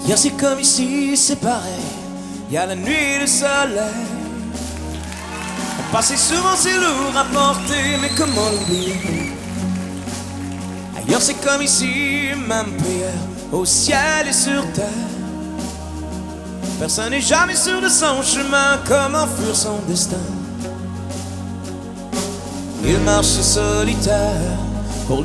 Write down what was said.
Ailleurs c'est comme ici, c'est pareil. Y a la nuit et le soleil. On passait souvent, c'est lourd à porter, mais comment l'oublier? Ailleurs c'est comme ici, même prière au ciel et sur terre. Personne n'est jamais sûr de son chemin, comment fuir son destin. Il marche solitaire.